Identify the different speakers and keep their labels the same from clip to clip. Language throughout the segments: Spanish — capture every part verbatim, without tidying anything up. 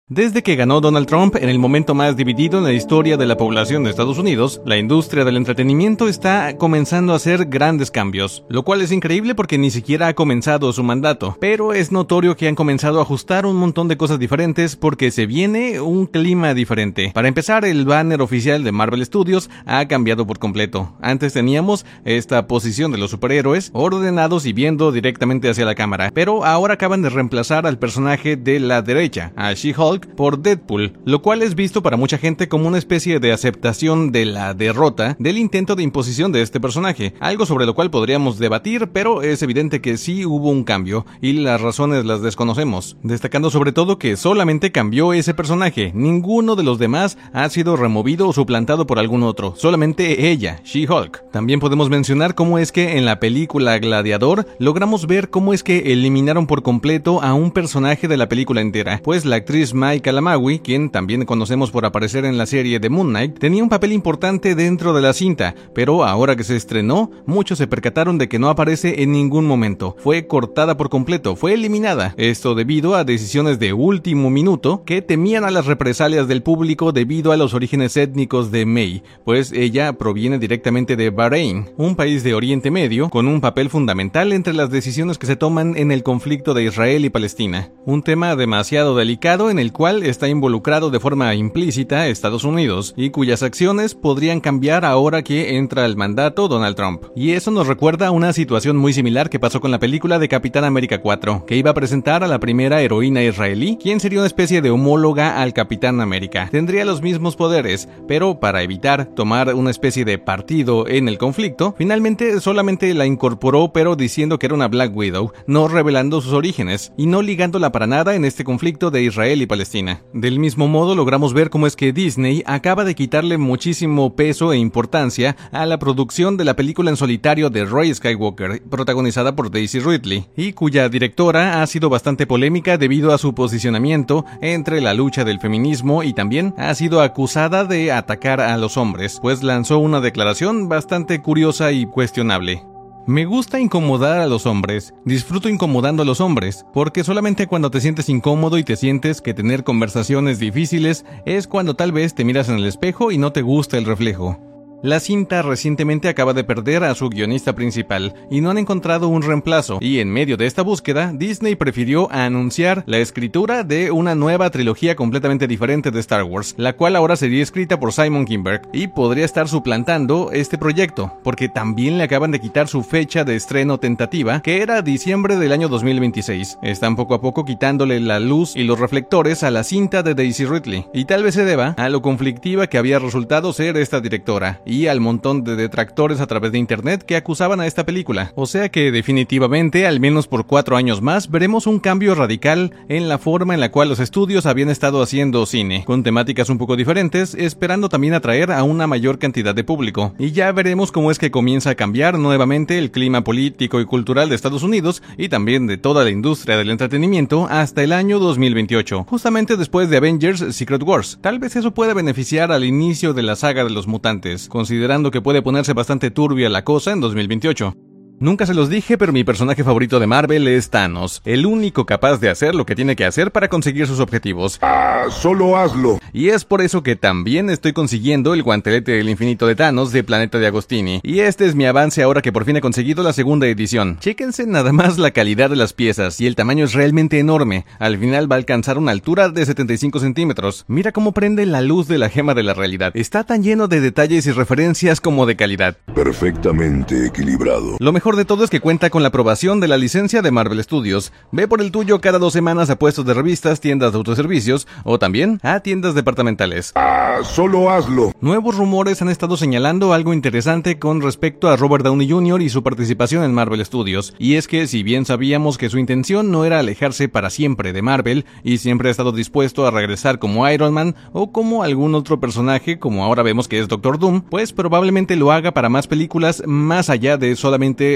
Speaker 1: Desde que ganó Donald Trump en el momento más dividido en la historia de la población de Estados Unidos, la industria del entretenimiento está comenzando a hacer grandes cambios, lo cual es increíble porque ni siquiera ha comenzado su mandato, pero es notorio que han comenzado a ajustar un montón de cosas diferentes porque se viene un clima diferente. Para empezar, el banner oficial de Marvel Studios ha cambiado por completo. Antes teníamos esta posición de los superhéroes ordenados y viendo directamente hacia la cámara, pero ahora acaban de reemplazar al personaje de la derecha, a She-Hulk, por Deadpool, lo cual es visto para mucha gente como una especie de aceptación de la derrota del intento de imposición de este personaje, algo sobre lo cual podríamos debatir, pero es evidente que sí hubo un cambio y las razones las desconocemos, destacando sobre todo que solamente cambió ese personaje, ninguno de los demás ha sido removido o suplantado por algún otro, solamente ella, She-Hulk. También podemos mencionar cómo es que en la película Gladiador logramos ver cómo es que eliminaron por completo a un personaje de la película entera, pues la actriz Mai Calamawy, quien también conocemos por aparecer en la serie de Moon Knight, tenía un papel importante dentro de la cinta, pero ahora que se estrenó, muchos se percataron de que no aparece en ningún momento. Fue cortada por completo, fue eliminada. Esto debido a decisiones de último minuto que temían a las represalias del público debido a los orígenes étnicos de Mai, pues ella proviene directamente de Bahrein, un país de Oriente Medio, con un papel fundamental entre las decisiones que se toman en el conflicto de Israel y Palestina. Un tema demasiado delicado en el cual está involucrado de forma implícita Estados Unidos y cuyas acciones podrían cambiar ahora que entra al mandato Donald Trump. Y eso nos recuerda a una situación muy similar que pasó con la película de Capitán América cuatro, que iba a presentar a la primera heroína israelí, quien sería una especie de homóloga al Capitán América. Tendría los mismos poderes, pero para evitar tomar una especie de partido en el conflicto, finalmente solamente la incorporó, pero diciendo que era una Black Widow, no revelando sus orígenes y no ligándola para nada en este conflicto de Israel y Palestina. Del mismo modo, logramos ver cómo es que Disney acaba de quitarle muchísimo peso e importancia a la producción de la película en solitario de Rey Skywalker, protagonizada por Daisy Ridley, y cuya directora ha sido bastante polémica debido a su posicionamiento entre la lucha del feminismo y también ha sido acusada de atacar a los hombres, pues lanzó una declaración bastante curiosa y cuestionable. Me gusta incomodar a los hombres, disfruto incomodando a los hombres, porque solamente cuando te sientes incómodo y te sientes que tener conversaciones difíciles es cuando tal vez te miras en el espejo y no te gusta el reflejo. La cinta recientemente acaba de perder a su guionista principal y no han encontrado un reemplazo, y en medio de esta búsqueda, Disney prefirió anunciar la escritura de una nueva trilogía completamente diferente de Star Wars, la cual ahora sería escrita por Simon Kinberg y podría estar suplantando este proyecto, porque también le acaban de quitar su fecha de estreno tentativa, que era diciembre del año dos mil veintiséis. Están poco a poco quitándole la luz y los reflectores a la cinta de Daisy Ridley, y tal vez se deba a lo conflictiva que había resultado ser esta directora, y al montón de detractores a través de internet que acusaban a esta película. O sea que definitivamente, al menos por cuatro años más, veremos un cambio radical en la forma en la cual los estudios habían estado haciendo cine, con temáticas un poco diferentes, esperando también atraer a una mayor cantidad de público. Y ya veremos cómo es que comienza a cambiar nuevamente el clima político y cultural de Estados Unidos y también de toda la industria del entretenimiento hasta el año dos mil veintiocho, justamente después de Avengers Secret Wars. Tal vez eso pueda beneficiar al inicio de la saga de los mutantes, considerando que puede ponerse bastante turbia la cosa en dos mil veintiocho. Nunca se los dije, pero mi personaje favorito de Marvel es Thanos, el único capaz de hacer lo que tiene que hacer para conseguir sus objetivos.
Speaker 2: Ah, solo hazlo.
Speaker 1: Y es por eso que también estoy consiguiendo el guantelete del infinito de Thanos de Planeta de Agostini. Y este es mi avance ahora que por fin he conseguido la segunda edición. Chéquense nada más la calidad de las piezas y el tamaño es realmente enorme. Al final va a alcanzar una altura de setenta y cinco centímetros. Mira cómo prende la luz de la gema de la realidad. Está tan lleno de detalles y referencias como de calidad.
Speaker 2: Perfectamente equilibrado.
Speaker 1: Lo mejor de todo es que cuenta con la aprobación de la licencia de Marvel Studios. Ve por el tuyo cada dos semanas a puestos de revistas, tiendas de autoservicios o también a tiendas departamentales.
Speaker 2: Ah, solo hazlo.
Speaker 1: Nuevos rumores han estado señalando algo interesante con respecto a Robert Downey junior y su participación en Marvel Studios, y es que si bien sabíamos que su intención no era alejarse para siempre de Marvel y siempre ha estado dispuesto a regresar como Iron Man o como algún otro personaje como ahora vemos que es Doctor Doom, pues probablemente lo haga para más películas más allá de solamente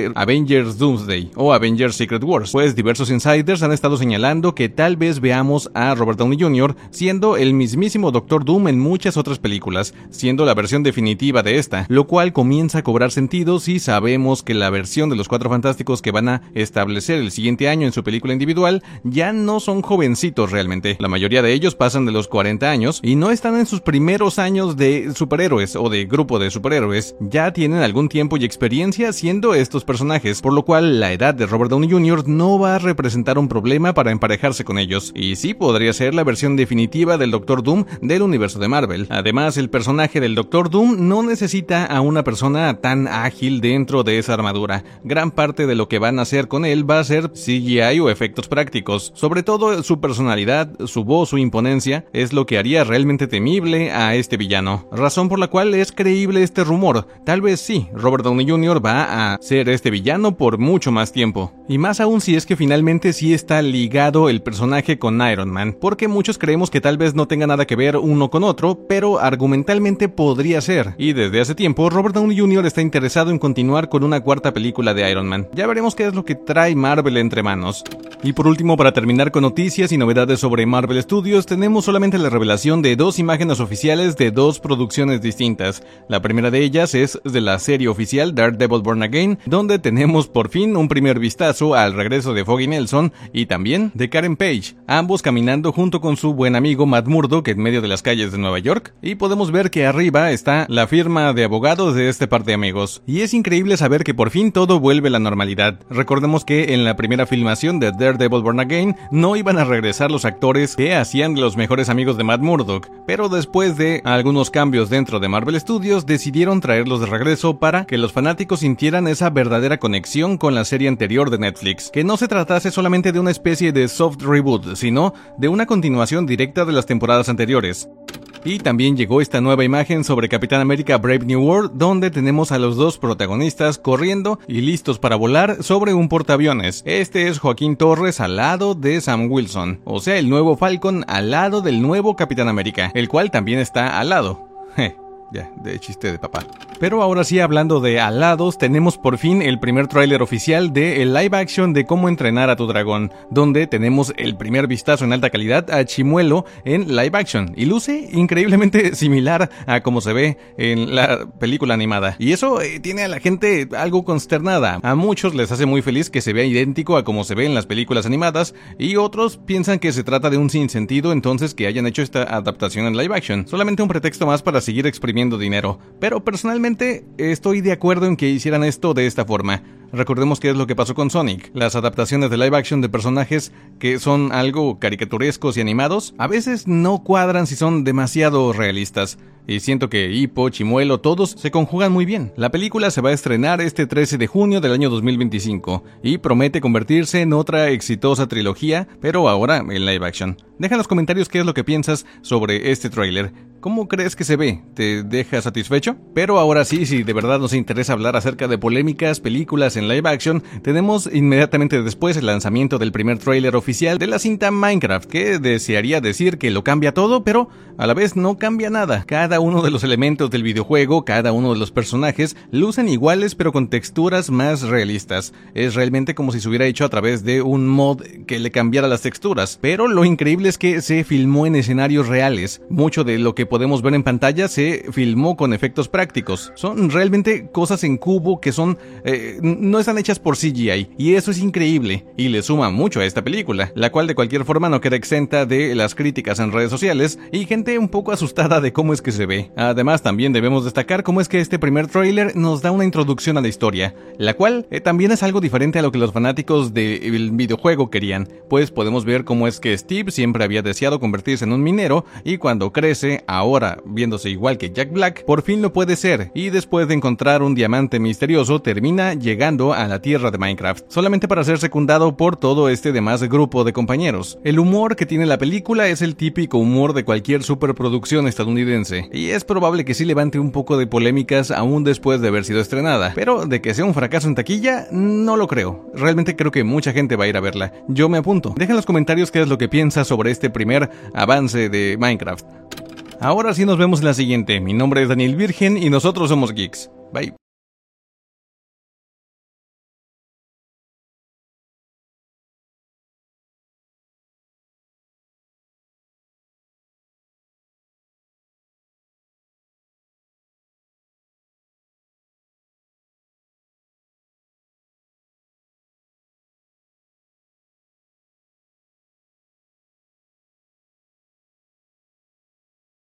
Speaker 1: de Avengers Doomsday o Avengers Secret Wars, pues diversos insiders han estado señalando que tal vez veamos a Robert Downey junior siendo el mismísimo Doctor Doom en muchas otras películas, siendo la versión definitiva de esta, lo cual comienza a cobrar sentido si sabemos que la versión de los Cuatro Fantásticos que van a establecer el siguiente año en su película individual ya no son jovencitos realmente. La mayoría de ellos pasan de los cuarenta años y no están en sus primeros años de superhéroes o de grupo de superhéroes, ya tienen algún tiempo y experiencia siendo estos personajes, por lo cual la edad de Robert Downey junior no va a representar un problema para emparejarse con ellos, y sí podría ser la versión definitiva del Doctor Doom del universo de Marvel. Además, el personaje del Doctor Doom no necesita a una persona tan ágil dentro de esa armadura. Gran parte de lo que van a hacer con él va a ser C G I o efectos prácticos. Sobre todo su personalidad, su voz, su imponencia es lo que haría realmente temible a este villano, razón por la cual es creíble este rumor. Tal vez sí, Robert Downey junior va a ser este villano por mucho más tiempo, y más aún si es que finalmente sí está ligado el personaje con Iron Man, porque muchos creemos que tal vez no tenga nada que ver uno con otro, pero argumentalmente podría ser, y desde hace tiempo Robert Downey junior está interesado en continuar con una cuarta película de Iron Man. Ya veremos qué es lo que trae Marvel entre manos. Y por último, para terminar con noticias y novedades sobre Marvel Studios, tenemos solamente la revelación de dos imágenes oficiales de dos producciones distintas. La primera de ellas es de la serie oficial Daredevil Born Again, donde tenemos por fin un primer vistazo al regreso de Foggy Nelson y también de Karen Page, ambos caminando junto con su buen amigo Matt Murdock en medio de las calles de Nueva York, y podemos ver que arriba está la firma de abogados de este par de amigos. Y es increíble saber que por fin todo vuelve a la normalidad. Recordemos que en la primera filmación de Daredevil Born Again no iban a regresar los actores que hacían de los mejores amigos de Matt Murdock, pero después de algunos cambios dentro de Marvel Studios decidieron traerlos de regreso para que los fanáticos sintieran esa verdadera conexión con la serie anterior de Netflix, que no se tratase solamente de una especie de soft reboot, sino de una continuación directa de las temporadas anteriores. Y también llegó esta nueva imagen sobre Capitán América Brave New World, donde tenemos a los dos protagonistas corriendo y listos para volar sobre un portaaviones. Este es Joaquín Torres al lado de Sam Wilson, o sea, el nuevo Falcon al lado del nuevo Capitán América, el cual también está al lado. Ya, de chiste de papá. Pero ahora sí, hablando de alados, tenemos por fin el primer tráiler oficial de el live action de Cómo entrenar a tu dragón, donde tenemos el primer vistazo en alta calidad a Chimuelo en live action, y luce increíblemente similar a como se ve en la película animada. Y eso eh, tiene a la gente algo consternada. A muchos les hace muy feliz que se vea idéntico a como se ve en las películas animadas, y otros piensan que se trata de un sinsentido entonces que hayan hecho esta adaptación en live action, solamente un pretexto más para seguir exprimiendo dinero. Pero personalmente estoy de acuerdo en que hicieran esto de esta forma. Recordemos qué es lo que pasó con Sonic. Las adaptaciones de live action de personajes que son algo caricaturescos y animados a veces no cuadran si son demasiado realistas. Y siento que Hippo, Chimuelo, todos se conjugan muy bien. La película se va a estrenar este trece de junio del año dos mil veinticinco y promete convertirse en otra exitosa trilogía, pero ahora en live action. Deja en los comentarios qué es lo que piensas sobre este tráiler. ¿Cómo crees que se ve? ¿Te deja satisfecho? Pero ahora sí, si de verdad nos interesa hablar acerca de polémicas películas en live action, tenemos inmediatamente después el lanzamiento del primer tráiler oficial de la cinta Minecraft, que desearía decir que lo cambia todo, pero a la vez no cambia nada. Cada uno de los elementos del videojuego, cada uno de los personajes, lucen iguales pero con texturas más realistas. Es realmente como si se hubiera hecho a través de un mod que le cambiara las texturas, pero lo increíble es que se filmó en escenarios reales. Mucho de lo que podemos ver en pantalla se filmó con efectos prácticos. Son realmente cosas en cubo que son eh, no están hechas por C G I, y eso es increíble y le suma mucho a esta película, la cual de cualquier forma no queda exenta de las críticas en redes sociales y gente un poco asustada de cómo es que se ve. Además, también debemos destacar cómo es que este primer tráiler nos da una introducción a la historia, la cual eh, también es algo diferente a lo que los fanáticos del videojuego querían, pues podemos ver cómo es que Steve siempre había deseado convertirse en un minero y cuando crece, ahora viéndose igual que Jack Black, por fin lo puede ser, y después de encontrar un diamante misterioso termina llegando a la tierra de Minecraft, solamente para ser secundado por todo este demás grupo de compañeros. El humor que tiene la película es el típico humor de cualquier superproducción estadounidense, y es probable que sí levante un poco de polémicas aún después de haber sido estrenada, pero de que sea un fracaso en taquilla, no lo creo. Realmente creo que mucha gente va a ir a verla. Yo me apunto. Deja en los comentarios qué es lo que piensas sobre este primer avance de Minecraft. Ahora sí nos vemos en la siguiente. Mi nombre es Daniel Virgen y nosotros somos Geeks. Bye.